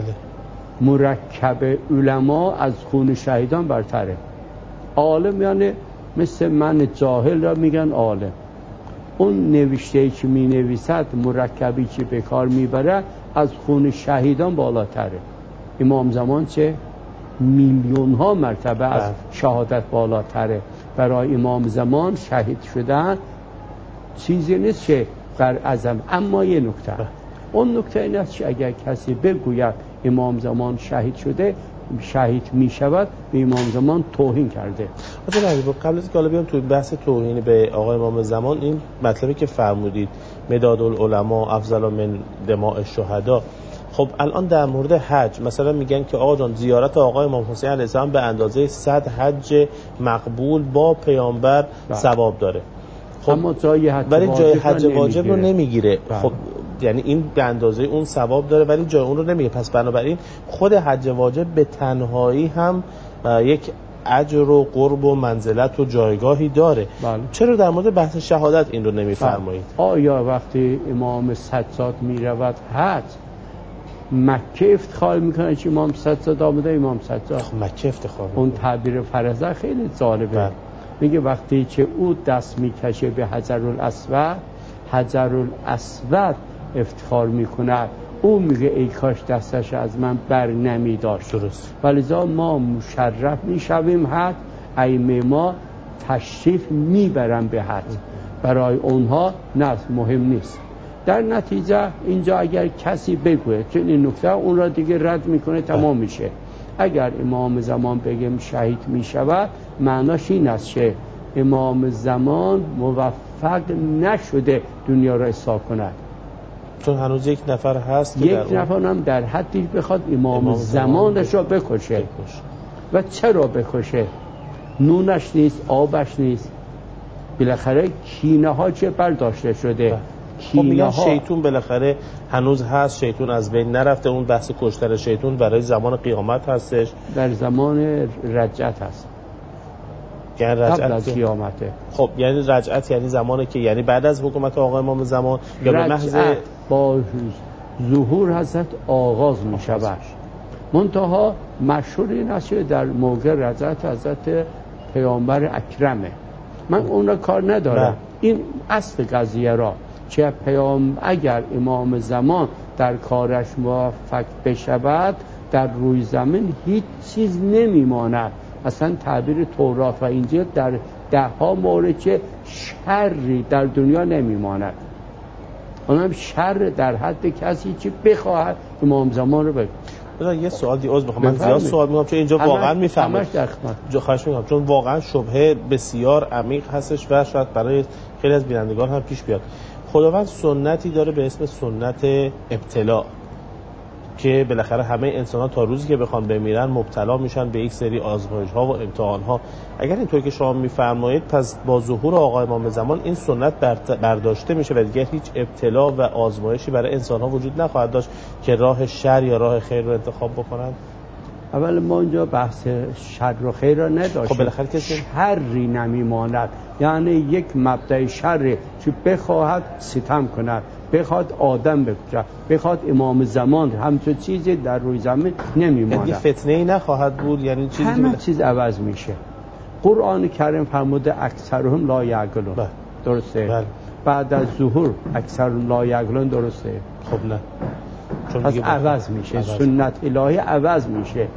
مرکب علما از خون شهیدان برتره. عالم یعنی مثل من جاهل را میگن عالم. اون نوشته‌ای که می نویسد، مرکبی که به کار میبره از خون شهیدان بالاتره. امام زمان چه؟ میلیون ها مرتبه از شهادت بالاتره. برای امام زمان شهید شدن چیزی نیست که بر عظم. اما یه نکته، اون نکته این است که اگر کسی بگوید امام زمان شهید شده، شهید می شود، به امام زمان توهین کرده. آقا قبل از که حالا بیام تو بحث توهین به آقای امام زمان، این مطلبی که فرمودید مداد العلماء افضل من دماء الشهداء، خب الان در مورد حج مثلا میگن که آقا جان زیارت آقای امام حسین علیه السلام به اندازه صد حج مقبول با پیامبر ثواب داره. خب اما جای حج ولی جای حج واجب, واجب رو نمیگیره. خب یعنی این به اندازه اون ثواب داره ولی جای اون رو نمیگیره. پس بنابراین خود حج واجب به تنهایی هم یک اجر و قرب و منزلت و جایگاهی داره. بله. چرا در مورد بحث شهادت این رو نمیفرمایید؟ آیا وقتی امام سجاد میرود حج مکه افتخار میکنه که امام سجاد آمده؟ امام سجاد مکه افتخار اون تعبیر فرزه خیلی جالبه. بله. میگه وقتی که او دست میکشه به حجر الاسود، حجر الاسود افتخار میکند او میگه ای کاش دستش از من بر نمی داشت. درست. ولذا ما مشرف میشویم حد ائمه ما تشریف میبرن به حد، برای اونها نه مهم نیست. در نتیجه اینجا اگر کسی بگوید چون این نکته اون را دیگه رد میکنه تمام میشه. اگر امام زمان بگیم شهید میشود معناش این است که امام زمان موفق نشده دنیا را اصلاح کند، چون هنوز یک نفر هست که یک نفر هم در حدی بخواد امام, امام زمانش را بکشه. بکشه و چرا بکشه؟ نونش نیست، آبش نیست، بالاخره کینه ها چه برداشته شده. خب میگن شیطون بالاخره هنوز هست، شیطون از بین نرفته. اون بحث کشتن شیطون برای زمان قیامت هستش، در زمان رجعت هست، یعنی رجعت قبل از قیامته. خب یعنی رجعت یعنی زمانی که یعنی بعد از حکومت آقا امام زمان یا به محض با ظهور حضرت آغاز می شود. منتها مشهور این است که در موقع رجعت حضرت پیامبر اکرمه. من اون را کار ندارم. این اصل قضیه را چه پیام اگر امام زمان در کارش موفق بشود در روی زمین هیچ چیز نمیماند. اصلا تعبیر تورات و انجیل در ده ها مورد چه شری در دنیا نمیماند. اونم شر در حد کسی چی بخواهد امام زمان رو بگه. یه سوال دیگه عذر میخوام، من زیاد سوال میگم چون اینجا واقعا میفهمم، جو خواهش میکنم چون واقعا شبهه بسیار عمیق هستش و شاید برای خیلی از بینندگان هم پیش بیاد. خداوند سنتی داره به اسم سنت ابتلا که بالاخره همه انسان‌ها تا روزی که بخوان بمیرن مبتلا میشن به یک سری آزمایش‌ها و امتحان‌ها. اگر اینطور که شما میفرمایید پس با ظهور آقا امام زمان این سنت برداشته میشه و دیگه هیچ ابتلا و آزمایشی برای انسان‌ها وجود نخواهد داشت که راه شر یا راه خیر رو انتخاب بکنن. اول ما اینجا بحث شر و خیر را نداشتیم. خب بالاخره کسی شری نمیماند، یعنی یک مبدأ شر که بخواهد ستم کند، بخواد آدم بکشه، بخواد امام زمان، همچون چیزی در روی زمین نمیماند. یعنی فتنه‌ای نخواهد بود، یعنی چیزی همه که چیز عوض میشه. قرآن کریم فرموده اکثرهم لا یعقلون. درسته؟ بله. بعد از ظهور اکثرهم لا یعقلون. درسته؟ خب نه، چون پس عوض میشه، عوض. سنت الهی عوض میشه.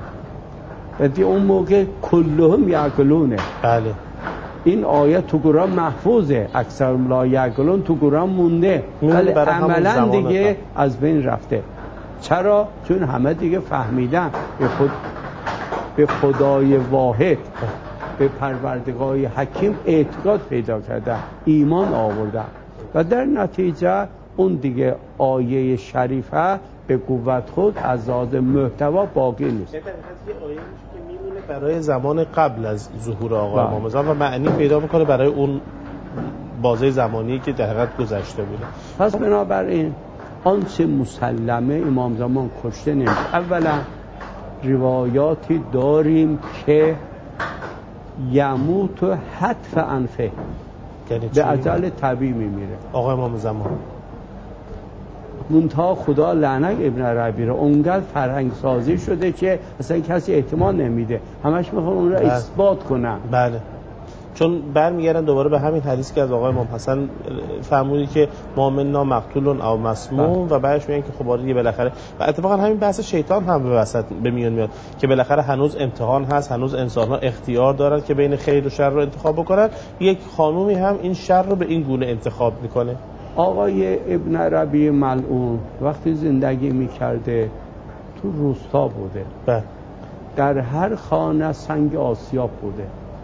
بعد اون موقع کلهم یعقلونه. بله. این آیه تو قرآن محفوظه، اکثر لا یعقلون تو قرآن مونده ولی عملا دیگه از بین رفته. چرا؟ چون همه دیگه فهمیدن به خود به خدای واحد، به پروردگار حکیم اعتقاد پیدا کردن، ایمان آوردن و در نتیجه اون دیگه آیه شریفه به قوت خود آزاد محتوا باقی نیست. برای زمان قبل از ظهور آقا امام زمان و معنی پیدا میکنه برای اون بازه زمانی که در حقیقت گذشته بوده. پس بنابراین آنچه مسلمه امام زمان کشته نمیشه. اولا روایاتی داریم که یموت حتف انفه، به عجل طبیعی میمیره آقا امام زمان. منتها خدا لعنت ابن عربی رو اونقدر فرهنگ سازی شده که اصلا کسی احتمال نمیده، همش میخوان اون رو بله. اثبات کنن. بله، چون برمیگردن دوباره به همین حدیثی که از آقای امام حسن فرمودی که مؤمننا مقتول او مسموم بله. و بعدش میگن که خب آره بالاخره، و اتفاقا همین بحث شیطان هم به وسط به میون میاد که بالاخره هنوز امتحان هست، هنوز انسان‌ها اختیار دارن که بین خیر و شر رو انتخاب بکنن. یک خانومی هم این شر رو به این گونه انتخاب میکنه. آقای ابن عربی ملعون وقتی زندگی میکرده تو روستا بوده بله. در هر خانه سنگ آسیاب بوده.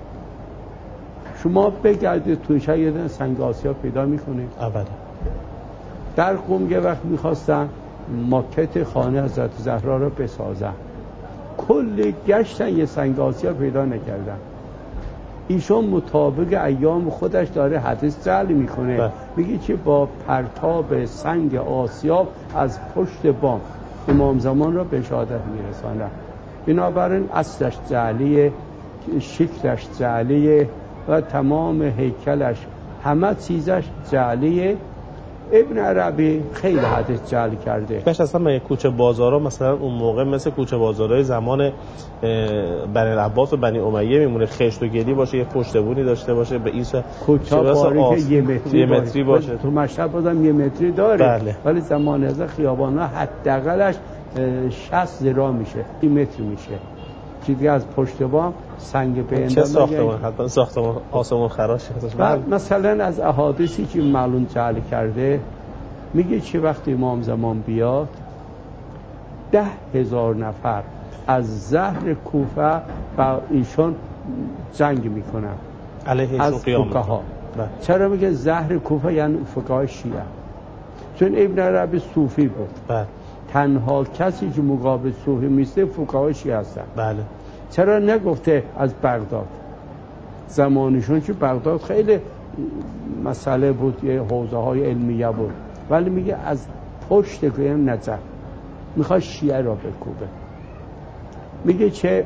شما بگردید توی شهر یه دونه سنگ آسیاب پیدا میکنید. اولا در قم یه وقت میخواستن ماکت خانه حضرت زهرا رو بسازن، کلی گشتن یه سنگ آسیاب پیدا نکردن. ایشون مطابق ایام خودش داره حدیث جعل میکنه، میگه که با پرتاب سنگ آسیاب از پشت بام امام زمان را به شهادت میرسانه. بنابراین اصلش جعلیه، شکلش جعلیه و تمام هیکلش همه چیزش جعلیه ابن عربی خیلی حدیث جعل کرده. باشه اصلا من کوچه بازارا مثلا اون موقع مثل کوچه بازارای زمان بنی العباس و بنی امیه میمونه، خشت و گلی باشه، یه پشتبونی داشته باشه، به این کوچه باریک یه متری, یه متری باشه, باشه. تو مشهد بازم یه متری داره. بله. ولی زمان از خیابان‌ها حداقلش شصت ذراع میشه، این متر میشه. چیزی از پشت بام سنگ بنده. چه ساختمان؟ حتما ساختمان آسمون خراشه. مثلا از احادیثی که معلوم جعل کرده میگه چه وقت امام زمان بیاد ده هزار نفر از زهر کوفه با ایشون جنگ میکنن علیه از فقها. چرا میگه زهر کوفه؟ یعنی فقهای شیعه، چون ابن عربی صوفی بود. بله. تنها کسی که مقابل صوفی میسته فقهای شیعه هستن. بله. چرا نگفته از بغداد؟ زمانشون که بغداد خیلی مسئله بود، یه حوزه های علمیه بود، ولی میگه از پشت قیم نجف میخواد شیعه را بکوبه. میگه چه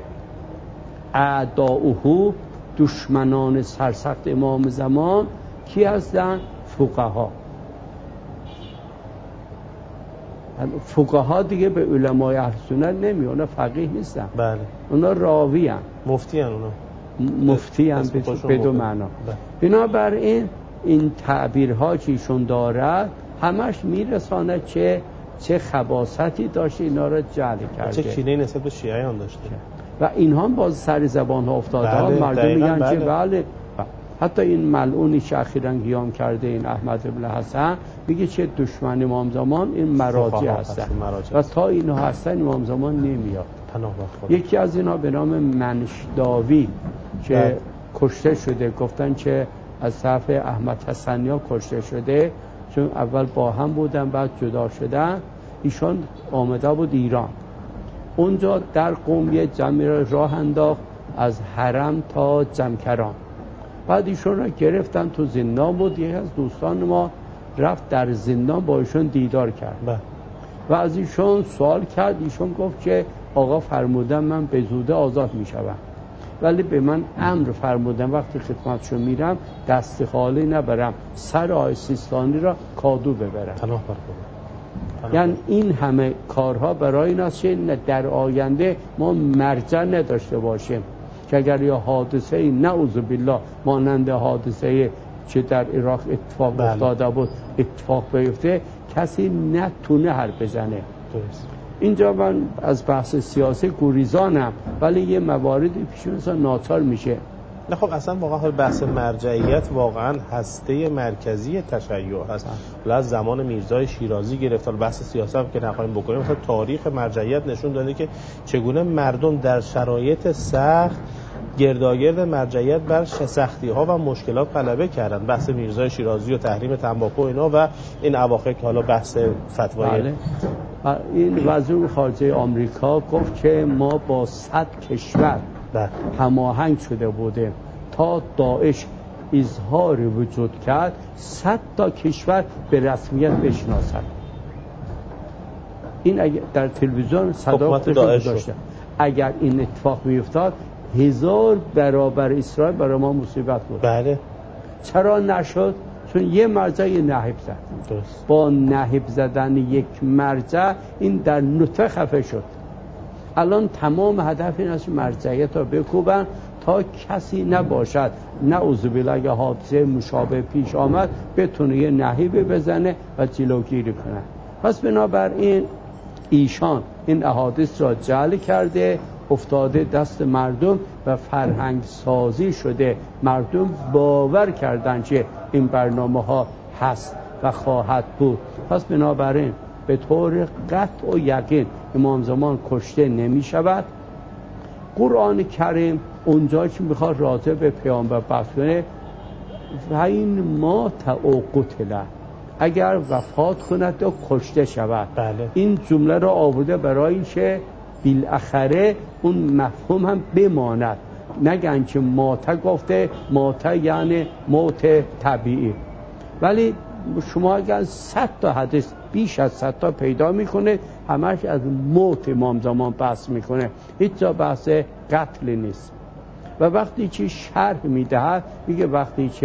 اعداؤه، دشمنان سرسخت امام زمان کی هستن؟ فقها. فقها دیگه به علمای اهل سنت نمی، اونا فقیه نیستن. بله. اونا راوی هن. مفتی هن. اونا مفتی هن به دو معنا. بنابراین این تعبیرها که ایشون دارد همش میرسانه چه چه خباثتی داشته، اینا را جعل کرده، چه کینه‌ای نسبت به شیعیان داشته و اینها باز سر زبان ها افتاده. بله، مردم میگن بله. که بله. حتی این ملعونی که اخیراً قیام کرده، این احمد بن حسن، میگه چه دشمن امام زمان این مراجع هستن و تا اینها هستن امام زمان نمیاد. یکی از اینا به نام منشداوی که بله. کشته شده، گفتن که از طرف احمد حسنیا کشته شده، چون اول با هم بودن بعد جدا شدن. ایشون آمده بود ایران، اونجا در قم یه جمعی را راه انداخت از حرم تا جمکران. بعد ایشون را گرفتن، تو زندان بود. یکی از دوستان ما رفت در زندان با ایشون دیدار کرد بله. و از ایشون سوال کرد. ایشون گفت که آقا فرمودن من به زوده آزاد می شوم، ولی به من امر فرمودن وقتی خدمتشو میرم دست خالی نبرم، سر آقای سیستانی را کادو ببرم. پناه بر خدا. یعنی این همه کارها برای این است که در آینده ما مرجع نداشته باشیم که اگر یا حادثه نعوذ بالله مانند حادثه که در عراق اتفاق بله. افتاده بود اتفاق بیفته، کسی نتونه حرف بزنه. درست. اینجا من از بحث سیاسی گریزانم، ولی یه مواردی پیشون ناچار میشه. نه خب اصلا واقعا بحث مرجعیت واقعا هسته مرکزی تشیع هست. از زمان میرزای شیرازی گرفت، بحث سیاست هم که نخواهیم بکنیم، مثلا تاریخ مرجعیت نشون داده که چگونه مردم در شرایط سخت گرداگرد مرجعیت بر سختی ها و مشکلات غلبه کردن. بحث میرزای شیرازی و تحریم تنباکو اینا و این اواخر که حالا بحث فتوای بله. این وزیر خارجه آمریکا گفت که ما با صد کشور هماهنگ شده بودیم تا داعش اظهار وجود کرد، صد تا کشور به رسمیت بشناسند. این اگر در تلویزیون صدا داشته، اگر این اتفاق میافتاد هزار برابر اسرائیل برای ما مصیبت بود. بله. چرا نشد؟ چون یه مرجع یه نهب زد. درست. با نهب زدن یک مرجع این در نطفه خفه شد. الان تمام هدف این است مرجعیت را بکوبن تا کسی نباشد نعوذ بالله اگه حادثه مشابه پیش آمد بتونه یه نهیب بزنه و جلوگیری کنه. پس بنابراین ایشان این احادیث را جعل کرده، افتاده دست مردم و فرهنگ سازی شده. مردم باور کردن که این برنامه ها هست و خواهد بود. پس بنابراین به طور قطع و یقین امام زمان کشته نمی شود. قرآن کریم اونجا که میخواد راجع به پیامبر بحث کنه و این ما او قتله، اگر وفات کند و کشته شود. بله. این جمله را آورده برای اینکه بالاخره اون مفهوم هم بماند، نگن که مات گفته، مات یعنی موت طبیعی. ولی شما اگر صد تا حدیث بیش از صد تا پیدا میکنه همش از موت امام زمان بحث میکنه، هیچ جا بحث قتل نیست. و وقتی که شرح میدهد میگه وقتی که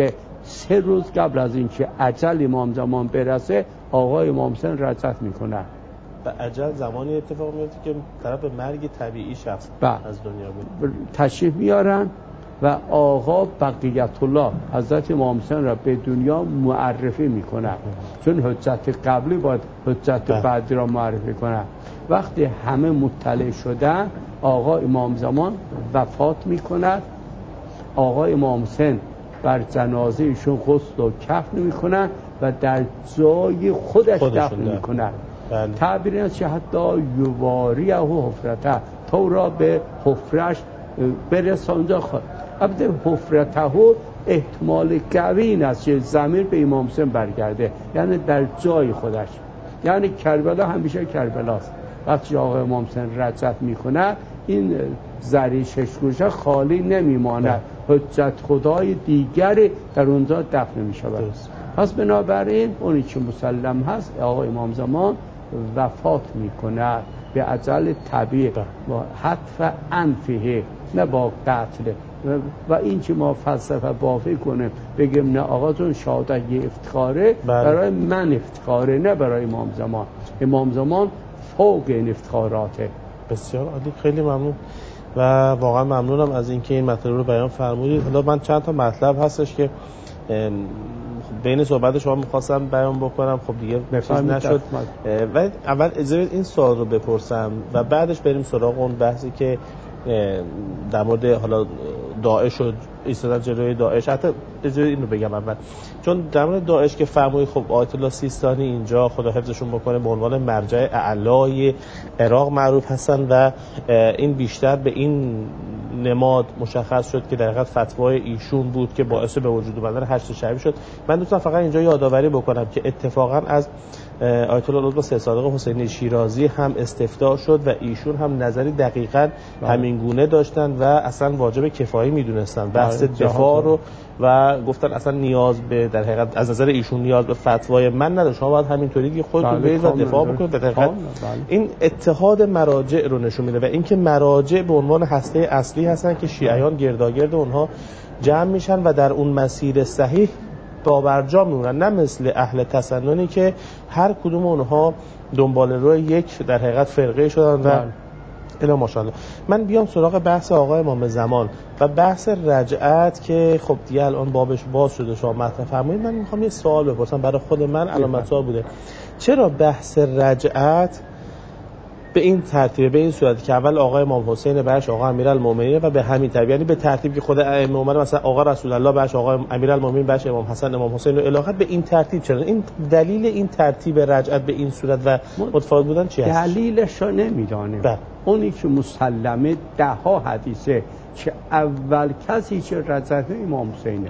سه روز قبل از اینکه اجل امام زمان برسه آقای امام حسین رجعت میکنه. و اجل زمانی اتفاق میفته که طرف به مرگ طبیعی شخص با. از دنیا بود. تشریف میارن و آقا بقیت الله حضرت امام حسین را به دنیا معرفی میکنه، چون حجت قبلی باید حجت بعدی را معرفی کنه. وقتی همه مطلع شدن آقا امام زمان وفات میکنه. آقا امام حسین بر جنازه ایشون غسل و کفن میکنن و در جای خودش دفن میکنن. تعبیر است که حتی یواریه و حفرته، تو را به حفرش برسانجا خواهد. البته حفرته احتمال قوی این است که ضمیر به امام حسین برگرده، یعنی در جای خودش، یعنی کربلا همیشه کربلاست. وقتی آقای امام حسین رجعت میکنه این زری ششگوشه خالی نمیماند، حجت خدای دیگری در اونجا دفن میشود. پس بنابراین اونی که مسلم هست آقای امام زمان وفات میکنه به اجل طبیعی با حتف انفه، نه با قتل. و این که ما فلسفه بافی کنیم بگیم نه آقا جون شهادت یه افتخاره، برای من افتخاره نه برای امام زمان. امام زمان فوق این افتخاراته. بسیار عالی، خیلی ممنون و واقعا ممنونم از اینکه این مطلب رو بیان فرمودید. حالا من چند تا مطلب هستش که بین صحبت شما می‌خواستم بیان بکنم، خب دیگه چیز نشد. ولی اول اجازه بدید این سوال رو بپرسم و بعدش بریم سراغ اون بحثی که در مورد حالا داعش و ایستادن جلوی داعش. حتی اجازه اینو بگم اول، چون در مورد داعش که فرمودید خب آیت الله سیستانی اینجا خدا حفظشون بکنه به عنوان مرجع اعلای عراق معروف هستن و این بیشتر به این نماد مشخص شد که در حقیقت فتوای ایشون بود که باعث به وجود اومدن هشت شعبی شد. من دوستان فقط اینجا یادآوری بکنم که اتفاقا از آیت الله العظما سید صادق حسینی شیرازی هم استفتاء شد و ایشون هم نظری دقیقاً همین گونه داشتن و اصلا واجب کفایی میدونستن بحث دفاع رو و گفتن اصلا نیاز به در حقیقت از نظر ایشون نیاز به فتوای من نداره، شما باید همینطوری که خودتون برید و دفاع بکنید. در حقیقت این اتحاد مراجع رو نشون میده و اینکه مراجع به عنوان هسته اصلی هستن که شیعیان گرداگرد اونها جمع میشن و در اون مسیر صحیح بابرجا میمونن، نه مثل اهل تسننی که هر کدوم اونها دنبال روی یک در حقیقت فرقه شدن و الی ماشاءالله. من بیام سراغ بحث آقای امام زمان و بحث رجعت که خب دیگه الان بابش باز شده، شما مطرح فرمایید. من میخوام یه سوال بپرسم برای خود من، علامت سوال بوده چرا بحث رجعت به این ترتیب، به این صورتی که اول آقای امام حسین بعدش آقا امیرالمومنین و به همین ترتیب، یعنی به ترتیبی که خود ائمه اومده، مثلا آقا رسول الله بعدش آقا امیرالمومنین بعدش امام حسن امام حسین و الی به این ترتیب. چرا این دلیل این ترتیب رجعت به این صورت و متفاوت بودن چی است؟ دلیلش رو نمیدانیم. اونی که مسلمه ده ها حدیثه که اول کسی که رجعت امام حسینه.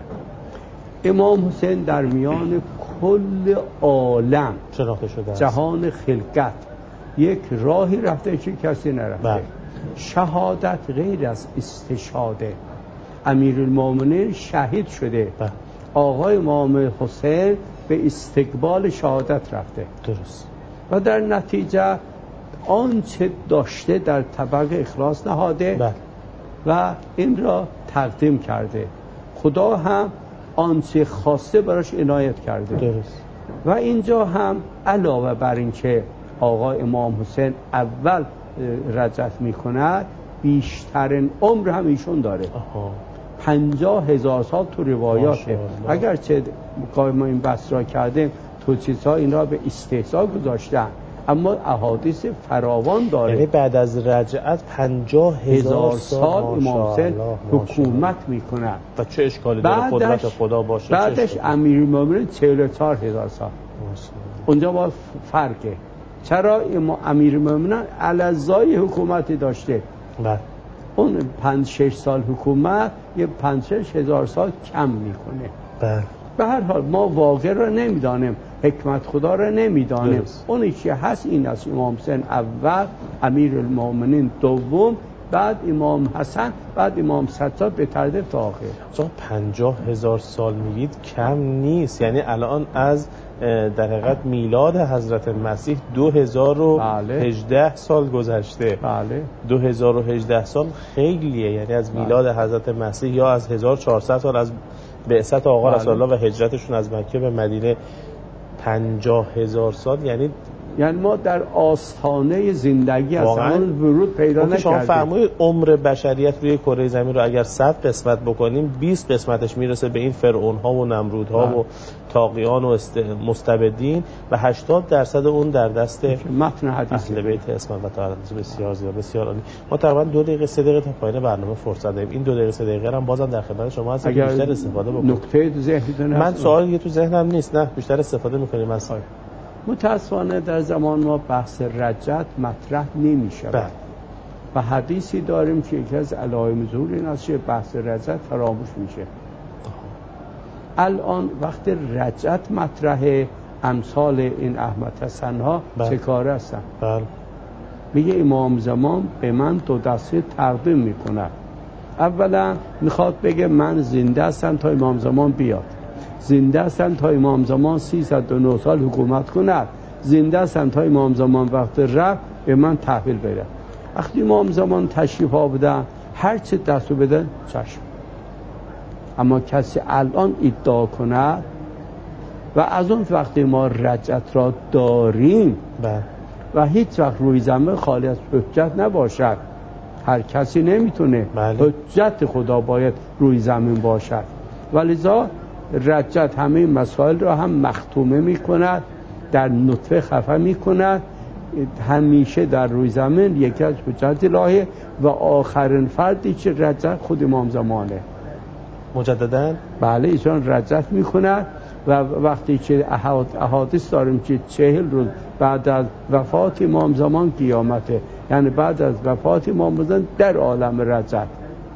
امام حسین در میان کل عالم شناخته شده است، جهان خلقت یک راهی رفته که کسی نرفته. بله. شهادت غیر از استشهاده. امیرالمومنین شهید شده. بله. آقای امام حسین به استقبال شهادت رفته. درست. و در نتیجه آنچه داشته در طبق اخلاص نهاده. بله. و این را تقدیم کرده. خدا هم آنچه خواسته براش عنایت کرده. درست. و اینجا هم علاوه بر این که آقا امام حسین اول رجعت میکند، بیشترین عمر هم ایشون داره. آها. پنجاه هزار سال تو روایاته. اگرچه ما این بحث را کردیم تو چیزها این را به استحضاء گذاشتن، اما احادیث فراوان داره. یعنی بعد از رجعت پنجاه هزار سال امام حسین حکومت میکنه و چه اشکالی داره قدرت خدا باشه. بعدش امیرالمومنین چهل و چهار هزار سال. اونجا با فرقه. چرا امیرالمومنین علزای حکومتی داشته؟ بله. اون پنج شش سال حکومت یه پنج شش هزار سال کم میکنه. بله. به هر حال ما واقع را نمیدانیم، حکمت خدا را نمیدانیم. اونی که هست این است: امام حسین اول، امیرالمومنین دوم، بعد امام حسن، بعد امام سجاد به ترتیب تا آخر. چون پنجاه هزار سال میگید کم نیست، یعنی الان از در حقیقت میلاد حضرت مسیح دو هزار و هجده سال گذشته. بله. دو هزار و هجده سال خیلیه، یعنی از میلاد حضرت مسیح یا از هزار و چهارصد سال از بعثت آقا بله. رسول الله و هجرتشون از مکه به مدینه پنجاه هزار سال، یعنی یعنی ما در آستانه زندگی از اون ورود پیدا نکردیم. شما فرمایید عمر بشریت روی کره زمین رو اگر صد قسمت بکنیم بیست قسمتش میرسه به این فرعون ها و نمرود ها و طاغیان و مستبدین و هشتاد درصد اون در دست متن حدیث اهل بیت اسمت و طهارت. بسیار زیاد، بسیار عالی. ما تقریبا دو دقیقه سه دقیقه تا پایان برنامه فرصت داریم. این دو دقیقه سه دقیقه هم بازم در خدمت شما هستم که بیشتر استفاده بکنید. نکته تو ذهنتون من سوال دیگه تو ذهنم نیست، نه بیشتر استفاده می‌کنیم از سایت. متاسفانه در زمان ما بحث رجعت مطرح نمیشه و حدیثی داریم که یکی از علائم ظهور این است که بحث رجعت فراموش میشه. الان وقت رجعت مطرحه، امثال این احمد حسن ها چه کاره هستن؟ بله. میگه امام زمان به من دو دسته تقدیم میکنه. اولا میخواد بگه من زنده هستم تا امام زمان بیاد، زنده هستم تا امام زمان سیصد و نه سال حکومت کند، زنده هستم تا امام زمان وقت رفت به من تحویل بده. وقتی امام زمان تشریف آوردن هر چه دستو بده چشم. اما کسی الان ادعا کند و از اون وقتی ما رجعت را داریم بله. و هیچ وقت روی زمین خالی از حجت نباشد، هر کسی نمیتونه، بله. حجت خدا باید روی زمین باشد، ولذا رجعت همه مسائل را هم مختومه میکند، در نطفه خفه میکند، همیشه در روی زمین یکی از حجت الهی و آخرین فردی که رجعت خود امام زمانه. مجدداً بله ایشان رجعت میکند و وقتی که احادیث داریم که چهل روز بعد از وفات امام زمان قیامته، یعنی بعد از وفات امام زمان در عالم رجعت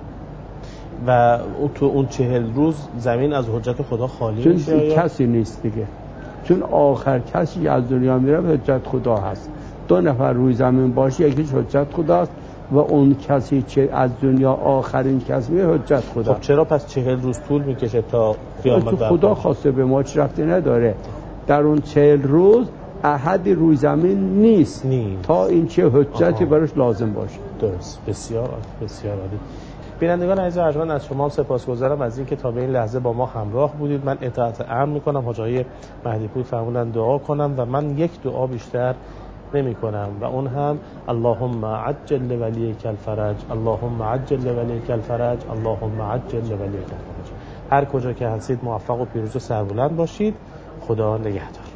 و تو اون چهل روز زمین از حجت خدا خالی چون میشه یا کسی نیست دیگه، چون آخر کسی از دنیا میره حجت خدا هست. دو نفر روی زمین باشه یکیش حجت خداست و اون کسی که از دنیا آخرین کسی میره حجت خدا. خب چرا پس چهل روز طول میکشه تا قیامت؟ خدا خواسته به ما چه رفتی نداره. در اون چهل روز احدی روی زمین نیست, نیست. تا این چه حجتی براش لازم باشه. درست. بسیار بسیار عالی. بینندگان عزیز ارجمند از شما سپاسگزارم از اینکه تا به این لحظه با ما همراه بودید. من اطاعت امر میکنم. حاج آقای مهدی پور فرمودن دعا کنم و من یک دعا بیشتر نمی کنم و اون هم اللهم عجل لولیک الفرج، اللهم عجل لولیک الفرج، اللهم عجل لولیک الفرج. هر کجا که هستید موفق و پیروز و سربلند باشید. خدا نگهدار.